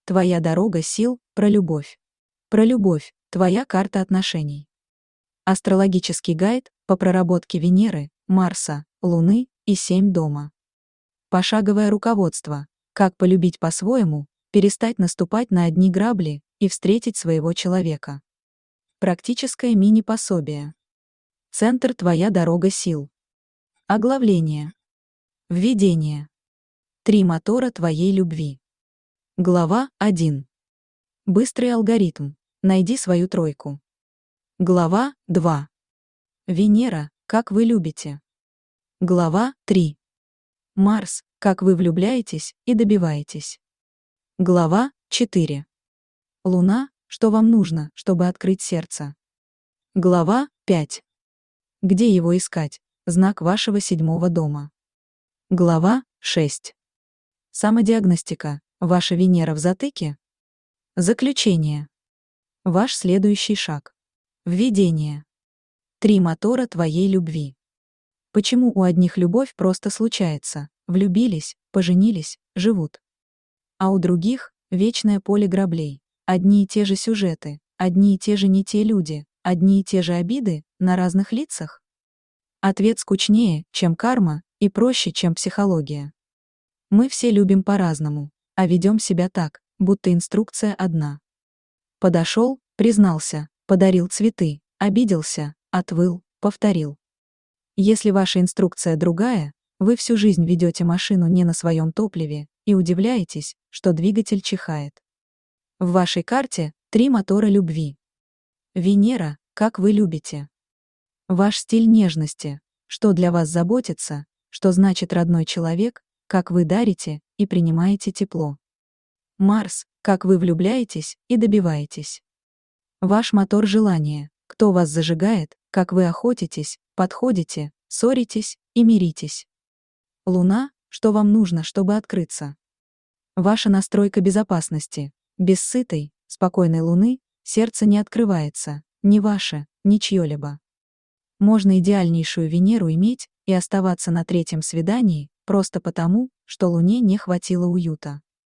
Твоя дорога сил, про любовь. Про любовь, твоя карта отношений. Астрологический гайд по проработке Венеры, Марса, Луны и 7 дома. Пошаговое руководство. Как полюбить по-своему, перестать наступать на одни грабли и встретить своего человека. Практическое мини-пособие. Центр «Твоя дорога сил». Оглавление. Введение. 3 мотора твоей любви. Глава 1. Быстрый алгоритм. Найди свою тройку. Глава 2. Венера, как вы любите. Глава 3. Марс, как вы влюбляетесь и добиваетесь. Глава 4. Луна, что вам нужно, чтобы открыть сердце. Глава 5. Где его искать? Знак вашего 7-го дома. Глава 6. Самодиагностика. Ваша Венера в затыке? Заключение. Ваш следующий шаг. Введение. 3 мотора твоей любви. Почему у одних любовь просто случается, влюбились, поженились, живут. А у других — вечное поле граблей, одни и те же сюжеты, одни и те же не те люди, одни и те же обиды на разных лицах? Ответ скучнее, чем карма, и проще, чем психология. Мы все любим по-разному, а ведем себя так, будто инструкция одна. Подошел, признался, подарил цветы, обиделся, отвыл, повторил. Если ваша инструкция другая, вы всю жизнь ведете машину не на своем топливе и удивляетесь, что двигатель чихает. В вашей карте 3 мотора любви. Венера, как вы любите. Ваш стиль нежности, что для вас заботится, что значит родной человек, как вы дарите и принимаете тепло. Марс, как вы влюбляетесь и добиваетесь. Ваш мотор желания, кто вас зажигает, как вы охотитесь, подходите, ссоритесь и миритесь. Луна, что вам нужно, чтобы открыться. Ваша настройка безопасности. Без сытой, спокойной Луны сердце не открывается, ни ваше, ни чье-либо. Можно идеальнейшую Венеру иметь и оставаться на 3-м свидании, просто потому, что Луне не хватило уюта.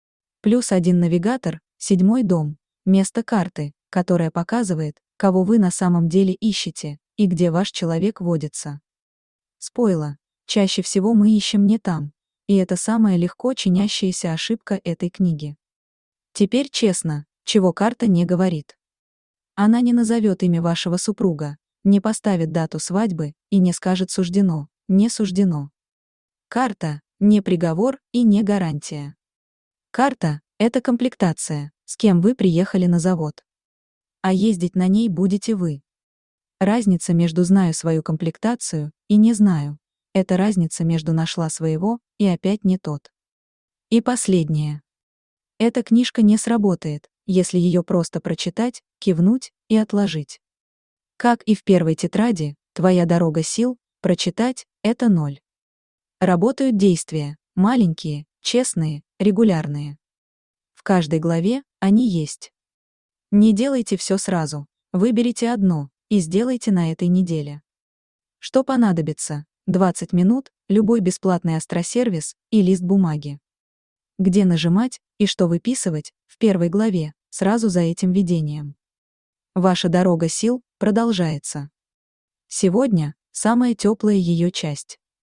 +1 навигатор, 7-й дом, место карты, которое показывает, кого вы на самом деле ищете и где ваш человек водится. Спойлер, чаще всего мы ищем не там, и это самая легко чинящаяся ошибка этой книги. Теперь честно, чего карта не говорит. Она не назовет имя вашего супруга, не поставит дату свадьбы и не скажет суждено, не суждено. Карта — не приговор и не гарантия. Карта — это комплектация, с кем вы приехали на завод. А ездить на ней будете вы. Разница между «знаю свою комплектацию» и «не знаю» — это разница между «нашла своего» и «опять не тот». И последнее. Эта книжка не сработает, если ее просто прочитать, кивнуть и отложить. Как и в первой тетради, «Твоя дорога сил», прочитать — это 0. Работают действия, маленькие, честные, регулярные. В каждой главе они есть. Не делайте все сразу, выберите одно и сделайте на этой неделе. Что понадобится? 20 минут, любой бесплатный астросервис и лист бумаги. Где нажимать и что выписывать в первой главе, сразу за этим видением. Ваша дорога сил продолжается. Сегодня самая теплая ее часть.